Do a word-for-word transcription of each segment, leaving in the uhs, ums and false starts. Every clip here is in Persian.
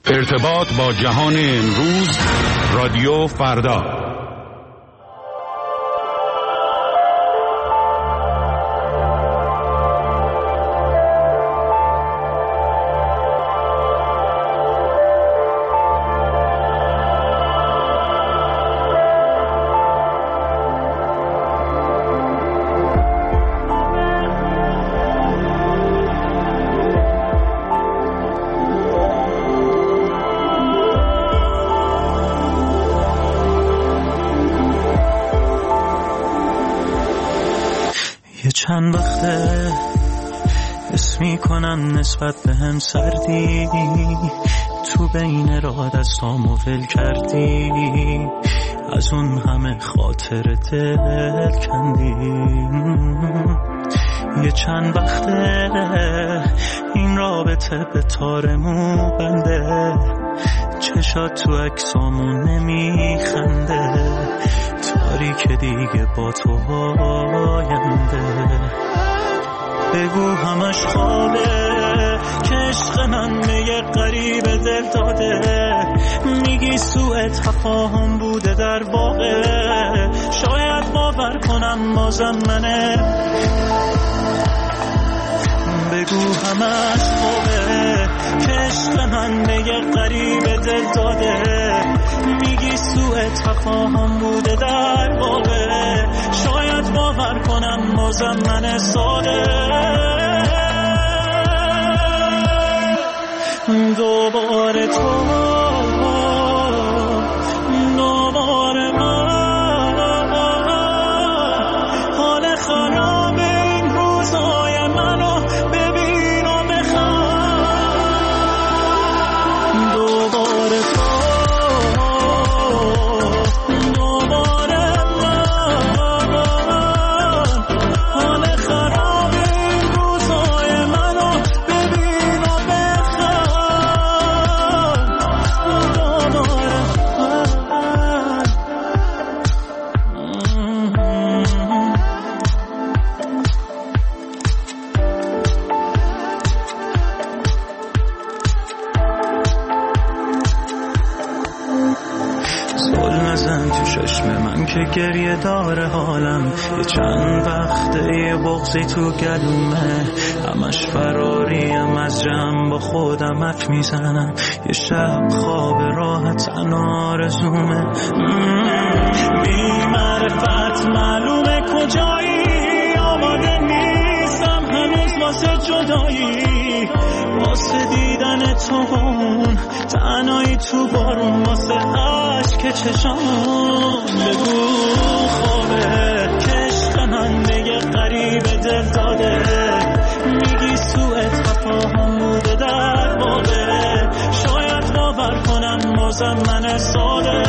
ارتباط با جهان امروز، رادیو فردا. چند وقته حس میکنم نسبت به هم سردی، تو بین راه دستامو ول کردی، از اون همه خاطر دل کندی. یه چند وقته این رابطه به تارمون بنده، چشات تو عکسامون نمیخنده، تاریک دیگه با تو آینده. بگو همش خوابه که عشق من به یه غریب دل داده، میگی سوء تفاهم بوده در واقع، شاید باور کنم بازم منه. بگو همش خوابه که عشق من به یه غریب دل داده، میگی سوء تفاهم بوده در واقع، شاید باور کنم بازم من ساده. دوباره تو دوباره من، حال خراب این روزای منو ببین و بخواه. دوباره تو که گریه داره حالم، یه چند وقته یه بغضی تو گلومه، همش فراریم از جمع، با خودم حرف میزنم، یه شب خواب راحت تنها آرزومه. بی معرفت معلومه کجایی، آماده نیستم هنوز واسه جدایی، واسه دیدن تو اون تنهایی تو بارون، واسه عشق چشام. بگو خوابه که عشق من به یه غریب دل داده، میگی سوء تفاهم بوده در واقع، شاید باور کنم بازم من ساده.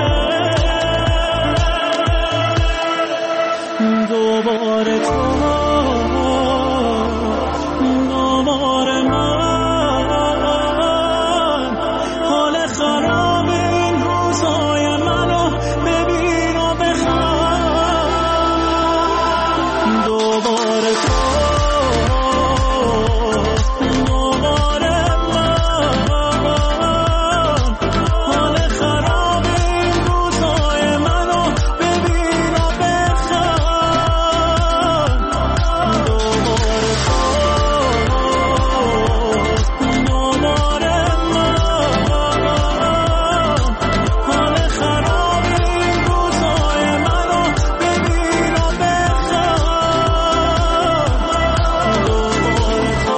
دوباره تو دوباره من، حال خراب این روزای منو ببین و بخواه. دوباره تو دوباره من، حال خراب این روزای منو ببین و بخواه. دوباره تو دوباره من، حال خراب این روزای منو ببین و بخواه. دوباره تو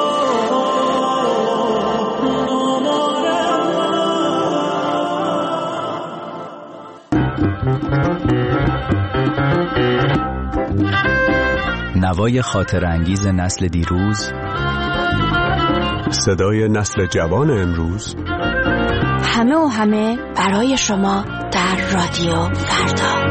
نوای خاطر انگیز نسل دیروز، صدای نسل جوان امروز، همه و همه برای شما در رادیو فردا.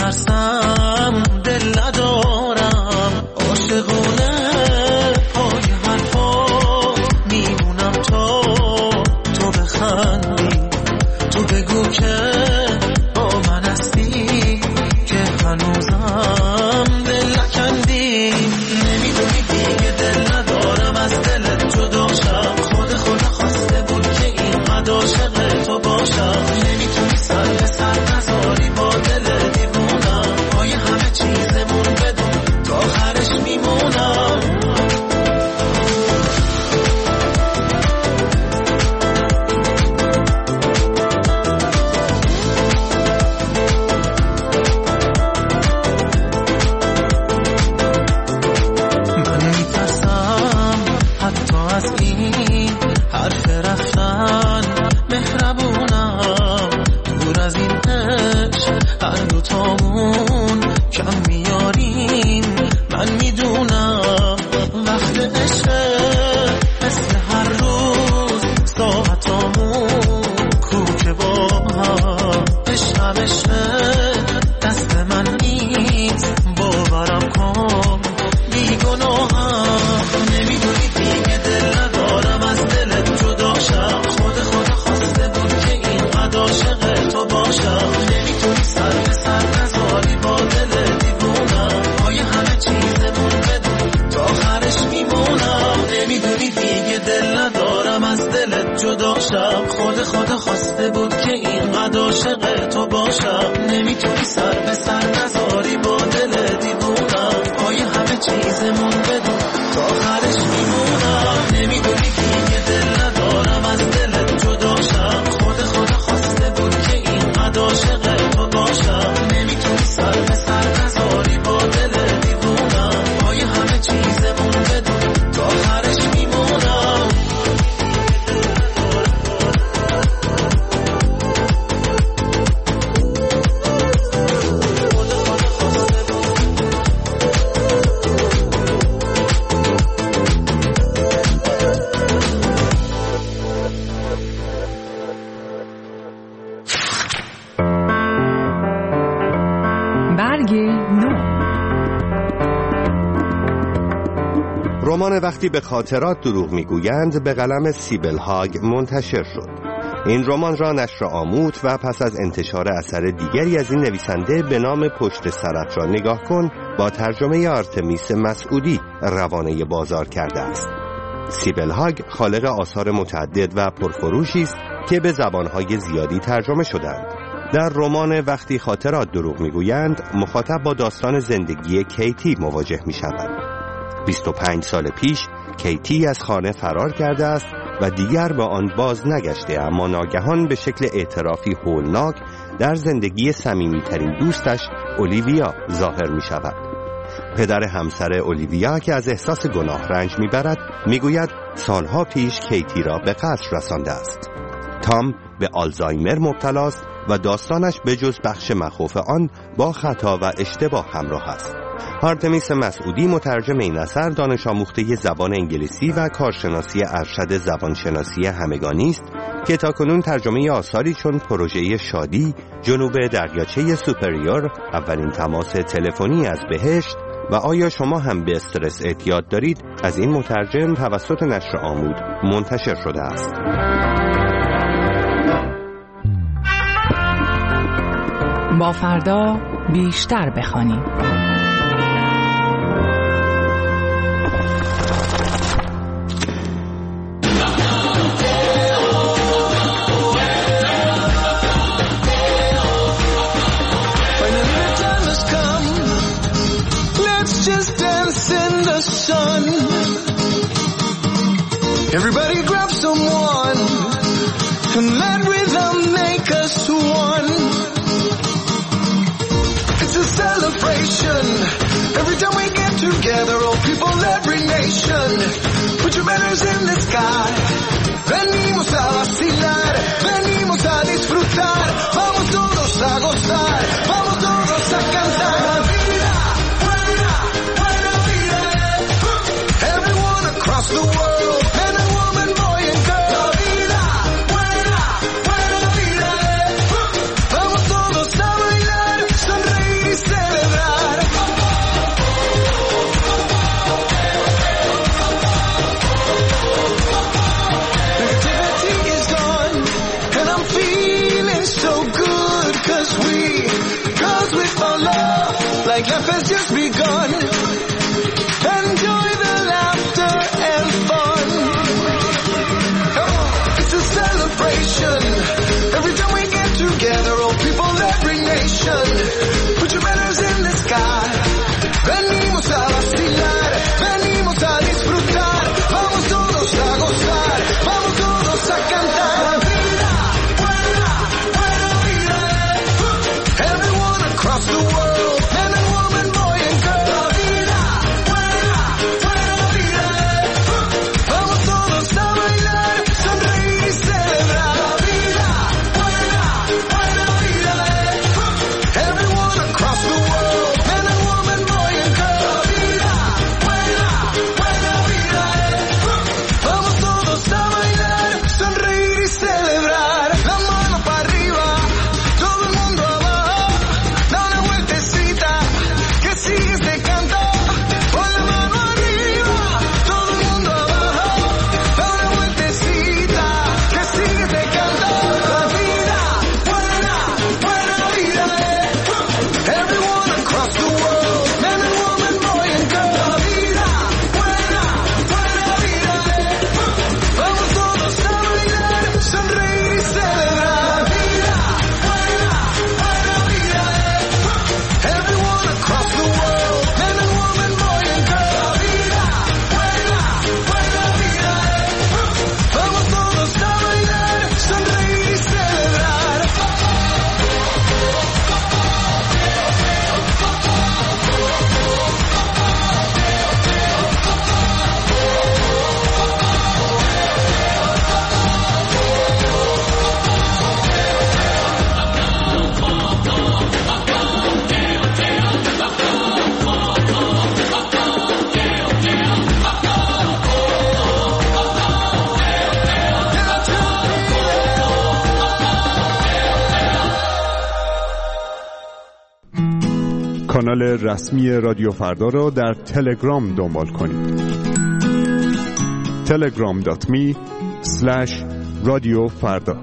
میترسم دل ندارم عاشقونه پای حرفا میمونم تا تو بخندی تو بگو که با من هستی که هنوزم دل نکندی نمیدونی دیگه دل ندارم از دلت جدا شم خود خدا خواسته بود که اینقدر عاشق تو باشم نمیتونی سر به سر نذاری با دل دیوونم پای همه چیزمون بدون تا آخرش میمونم من میترسم حتی از این حرف رفتن مهربونم دور از این عشق هر دوتامون کم میاریم من میدونم وقت عشق مثل هر روز ساعتامون کوکه با هم عشقم عشق دست من نیست باورم کن بیگناهم نمیدونی دیگه دل ندارم از دلت جدا شم خود خدا خواسته بود که اینقدر عاشق تو باشم نمیتونی سر به سر نذاری با دل دیوونم پای همه چیزمون بدون تا آخرش میمونم نمیدونی دیگه دل ندارم از دلت جدا شم خود خدا خواسته بود که اینقدر عاشق تو باشم نمیتونی سر به سر نذاری با دل دیوونم پای همه چیزمون بدون تا آخرش میمونم نمیدونی دیگه دل ندارم از دلت جدا شم خود خدا خواسته بود که اینقدر عاشق تو باشم نمیتونی سر به سر نذاری با دل دیوونم پای همه چیزمون بدون تا آخرش میمونم برگ نو. رمان وقتی به خاطرات دروغ میگویند به قلم سیبل هاگ منتشر شد. این رمان را نشر آموت و پس از انتشار اثر دیگری از این نویسنده به نام پشت سرت را نگاه کن با ترجمه آرتمیس مسعودی روانه بازار کرده است. سیبل هاگ خالق آثار متعدد و پرفروشی است که به زبانهای زیادی ترجمه شدند. در رمان وقتی خاطرات دروغ میگویند مخاطب با داستان زندگی کیتی مواجه می شود. بیست و پنج سال پیش کیتی از خانه فرار کرده است و دیگر به آن باز نگشته، اما ناگهان به شکل اعترافی هولناک در زندگی صمیمی‌ترین دوستش اولیویا ظاهر می شود. پدر همسر اولیویا که از احساس گناه رنج می برد می گوید سالها پیش کیتی را به قتل رسانده است. تام به آلزایمر مبتلاست و داستانش به جز بخش مخوف آن با خطا و اشتباه همراه است. آرتمیس مسعودی مترجم این اثر دانش آموخته زبان انگلیسی و کارشناسی ارشد زبانشناسی همگانی است که تاکنون ترجمه آثاری چون پروژه شادی، جنوب دریاچه سوپریور، اولین تماس تلفنی از بهشت و آیا شما هم به استرس اعتیاد دارید از این مترجم توسط نشر آمود منتشر شده است. با فردا بیشتر بخوانیم. Everybody grab someone and let rhythm make us one. It's a celebration every time we get together, all people, every nation. Put your banners in the sky. Venimos a vacilar, venimos a disfrutar. Vamos todos a gozar, vamos todos a cantar. La vida, buena, buena vida. Everyone across the world. like life has just begun. Enjoy the laughter and fun. Come on, it's a celebration. Every time we get together, all people, every nation. Put your banners in the sky. Venimos a vacilar, venimos a disfrutar. Vamos todos a gozar, vamos todos a cantar. La vida, buena, buena vida. Everyone across the world, man and woman, boy and girl. La vida, buena, buena vida. Vamos todos a bailar, sonreír y celebrar. La vida, buena, buena vida. Everyone across the world, man and woman, boy and girl. La vida, buena, buena vida. Vamos todos a bailar, sonreír y celebrar. La mano para arriba, todo el mundo abajo. Da una vueltecita, que sigue este canto. Pon la mano arriba, todo el mundo abajo. Da una vueltecita, que sigue este canto. La vida, buena, buena vida. Everyone across the world, man and woman, boy and girl. La vida, buena, buena vida. Vamos todos a bailar, sonreír y celebrar. La vida, buena, buena vida. Everyone across the world, man and woman, boy and girl. La vida, buena, buena vida. Vamos todos a bailar, sonreír y celebrar. کانال رسمی رادیو فردا را در تلگرام دنبال کنید. تلگرام دات می اسلش رادیو فردا.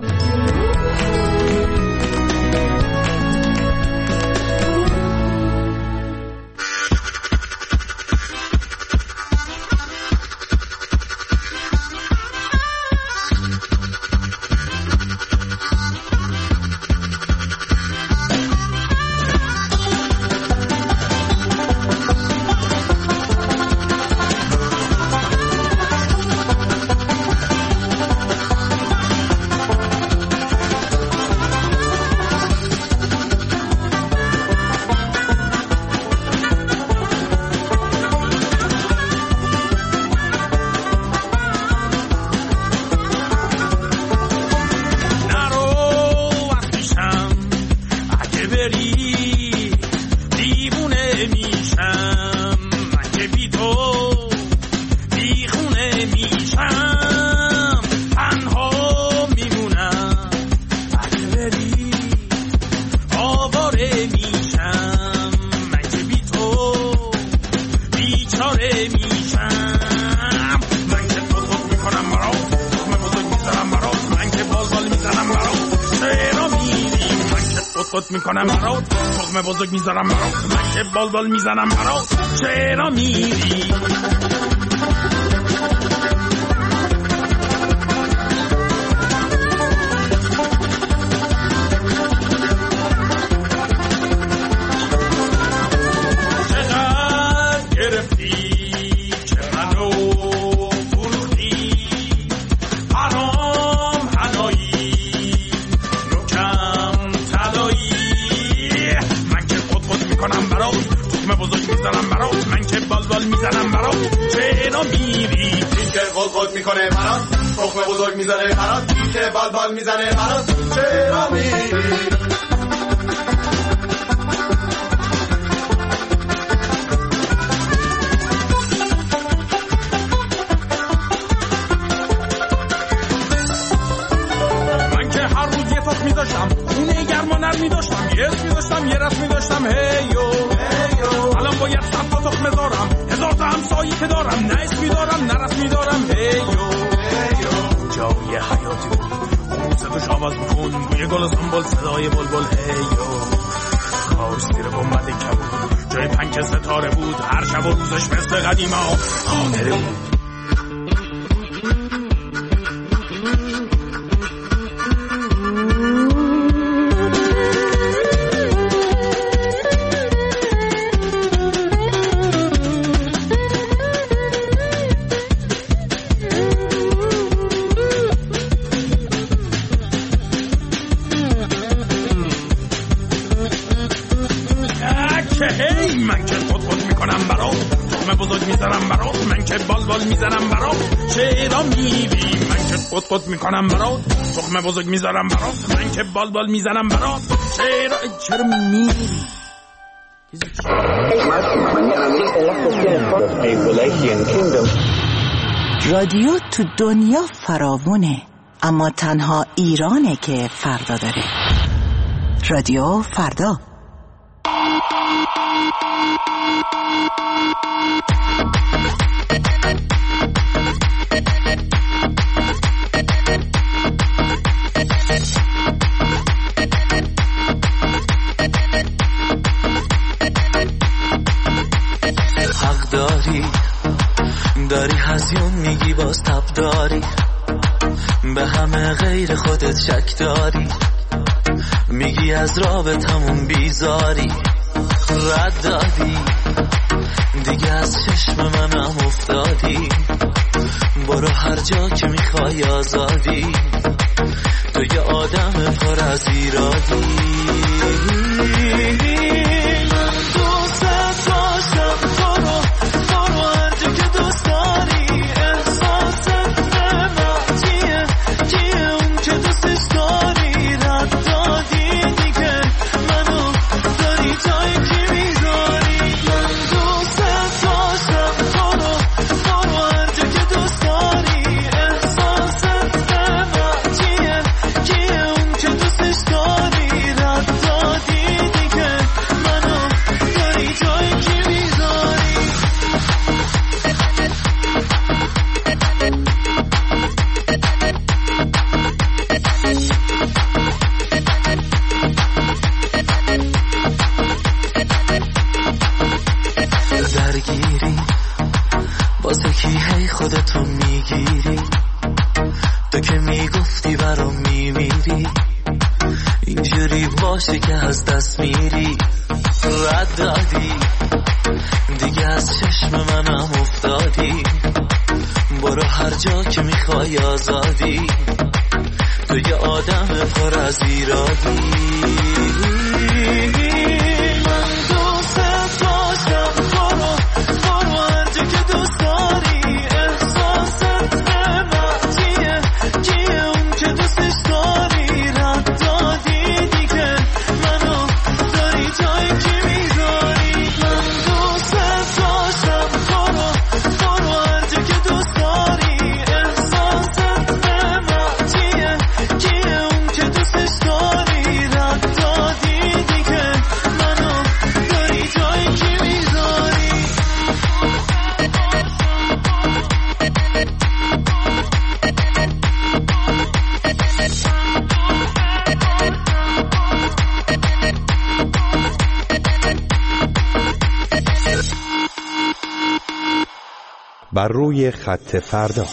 خود میکنم برات تخم بزرگ میذارم برات من که بال بال میزنم برات چرا میری چقدر گرفتی چرا نو فروختی حرام حنایی نوکم تلایی من که خود خود میکنم برات تخم بزرگ میزنم برات من که بال بال میزنم برات چرا میری این که خود خود میکنه برات تخم بزرگ میزنه برات این که بال بال میزنه برات چرا میری می‌داشتم خونه گرما نر می‌داشتم یه اسم می‌داشتم یه رسم می‌داشتم هیو هیو الان باید صد تا تخم بذارم هزار تا همسایه که دارم نه اسمی دارم نه رسمی دارم هیو هیو جای حیاتی بود اون صداش آواز بکن بوی گل و سنبال صدای بلبل هیو کاش زیر گنبد کبود جای پنک ستاره بود، هر شب و روزش مثل قدیما خاطره بود. من که خود خود میکنم برات، تخم بزرگ میزنم برات، من که بال بال میزنم برات، چرا میری؟ من که خود خود میکنم برات، تخم بزرگ میزنم برات، من که بال بال میزنم برات، چرا چرا میری؟ رادیو تو دنیا فراوونه، اما تنها ایرانه که فردا داره. رادیو فردا. حق داری، داری هزیون میگی باز تب داری، به همه غیر خودت شک داری، میگی از رابطمون بیزاری، رد دادی دیگه از چشم منم افتادی، برو هر جا که میخوای آزادی، تو یه آدم پر از ایرادی. من دوست داشتم، برو برو هر جا که دوست داری، احساست من چیه کیه اون که دوستش داری، رد دادی دیگه منو داری جایی که میذاری. من دوست داشتم، برو برو هر جا که دوست داری، احساست من چیه کیه اون که دوستش داری، رد دادی دیگه منو داری جایی که میذاری. درگیری واسه کی هی خودتو میگیری، تو که میگفتی برام میمیری، اینجوری باشه که از دست میری، رد دادی دیگه از چشم منم افتادی، برو هر جا که میخوای آزادی، تو یه آدم پر از ایرادی. من دوست داشتم، برو برو هر جا که دوست داری، احساست من چیه کیه اون که دوستش داری، رد دادی دیگه منو داری جایی که میذاری. من دوست داشتم، برو برو هر جا که دوست داری، احساست من چیه کیه اون که دوستش داری، رد دادی دیگه منو داری جایی که میذاری. بر روی خط فردا.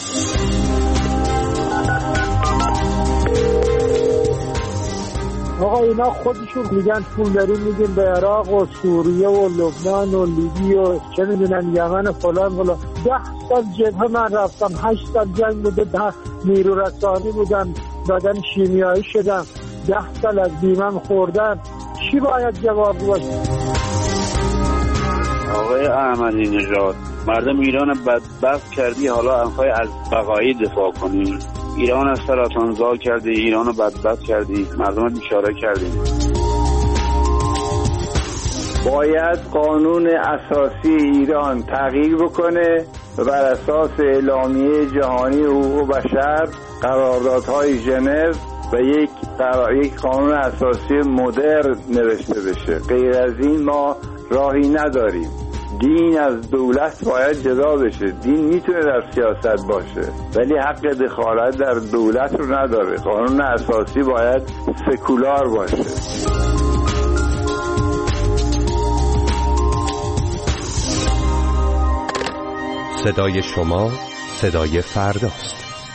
آقا اینا خودشون میگن پول داریم میدیم به عراق و سوریه و لبنان و لیبی و چه میدونن یمن و فلان فلان. ده سال جبهه من رفتم، هشت سال جنگ بوده، ده نیرو رسانی بودم، بدن شیمیایی شدم، ده سال از بیمم خوردم. چی باید جواب باشه؟ آقای احمدی نژاد، مردم ایران بدبخت کردی، حالا میخوای از بقایی دفاع کنی؟ ایران از سرطان زا کردی، ایران رو بدبخت کردی، مردم بیچاره کردی. باید قانون اساسی ایران تغییر بکنه و بر اساس اعلامیه جهانی حقوق بشر، قراردادهای ژنو و یک یک قانون اساسی مدرن نوشته بشه. غیر از این ما راهی نداریم. دین از دولت باید جدا بشه. دین میتونه در سیاست باشه ولی حق دخالت در دولت رو نداره. قانون اساسی باید سکولار باشه. صدای شما صدای فرداست.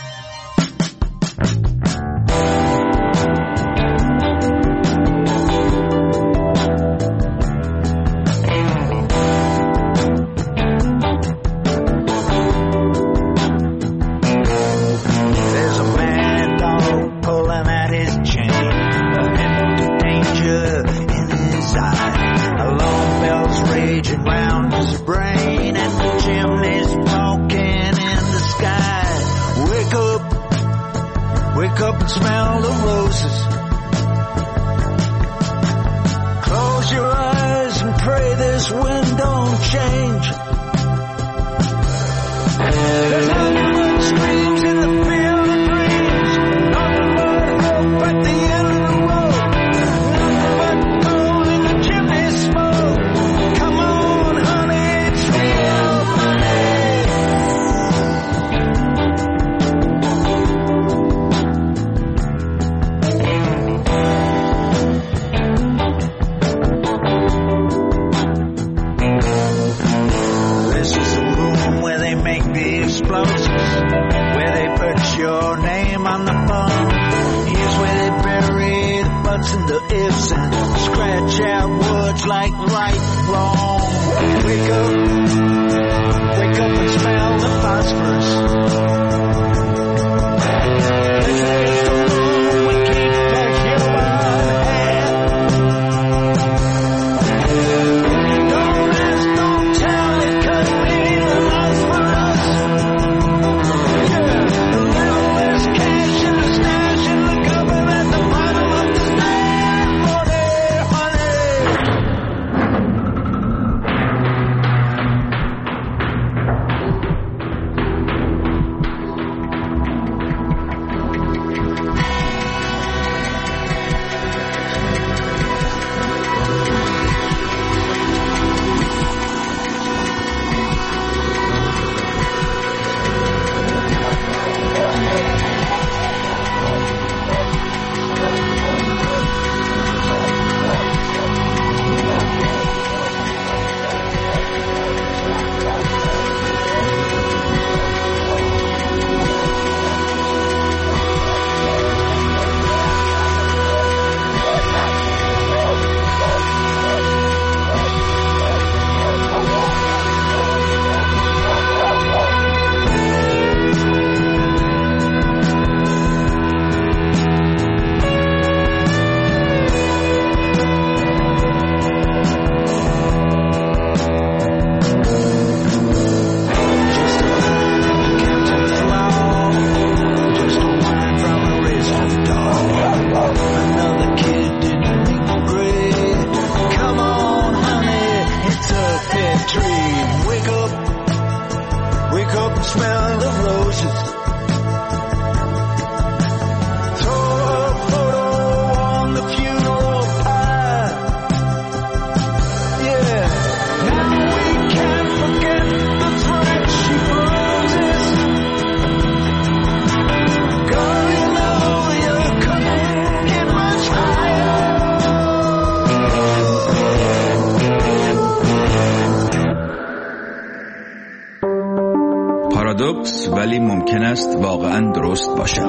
پارادوکس ولی ممکن است واقعا درست باشد.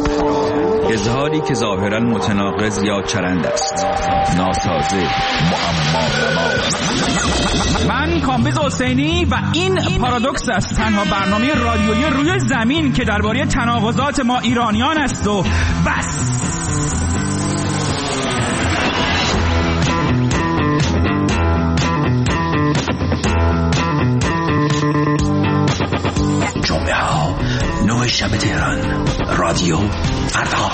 اظهاری که ظاهرا متناقض یا چرند است، ناسازه، معما. من کامبیز حسینی و این پارادوکس است، تنها برنامه رادیویی روی زمین که درباره تناقضات ما ایرانیان است و بس. جمعه ها نه شب تهران، رادیو فردا.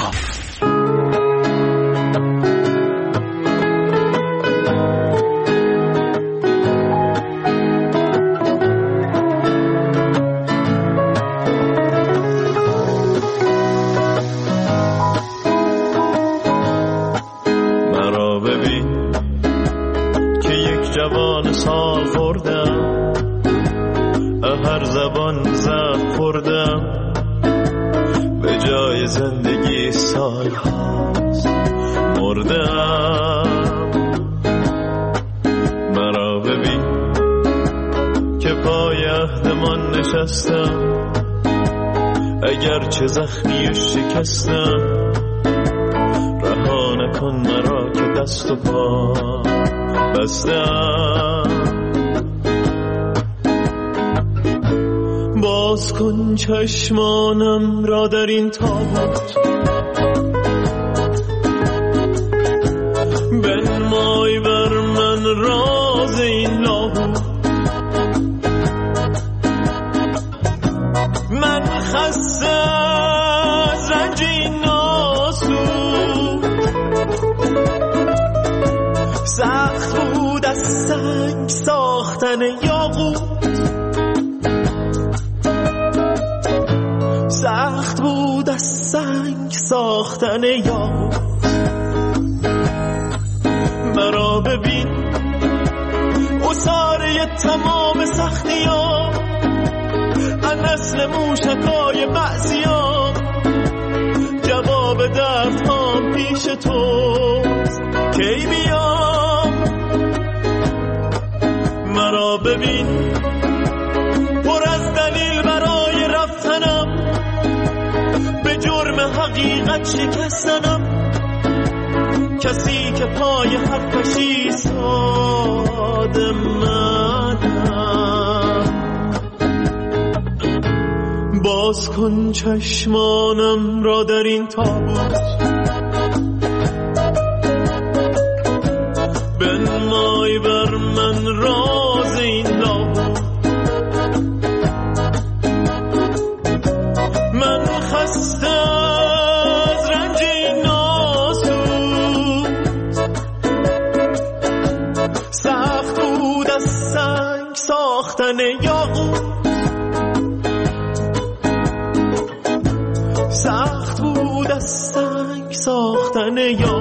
مرا ببین که یک جوان سال خوردم، هر زبان زد خوردم، به جای زندگی سال هاست مردم. مرا ببین که پایم عهدمان نشستم، اگر چه زخمی و شکستم، رها نکن مرا که دست و پا بستم. باز کن چشمانم را در این تابوت، بنمای بر من راز این لاهوت. من خسته از رنج این ناسود، سخت بود از سنگ ساختن یاقوت، سخت بود از سنگ ساختن یاقوت. مرا ببین اصاره تمام سختیام، از نسل موشکای بعضیام، جواب دردهام پیش توست کی بیام. مرا ببین پر از دلیل برای رفتنم، به جرم حقیقت شکستنم، کسی که پای حرفش ایستاد منم. باز کن چشمانم را در این تابوت، بنمای بر من راز این لاهوت. من خسته از رنج این ناسود، سخت بود از سنگ ساختن یاقوت، سخت بود از سنگ ساختن یاقوت.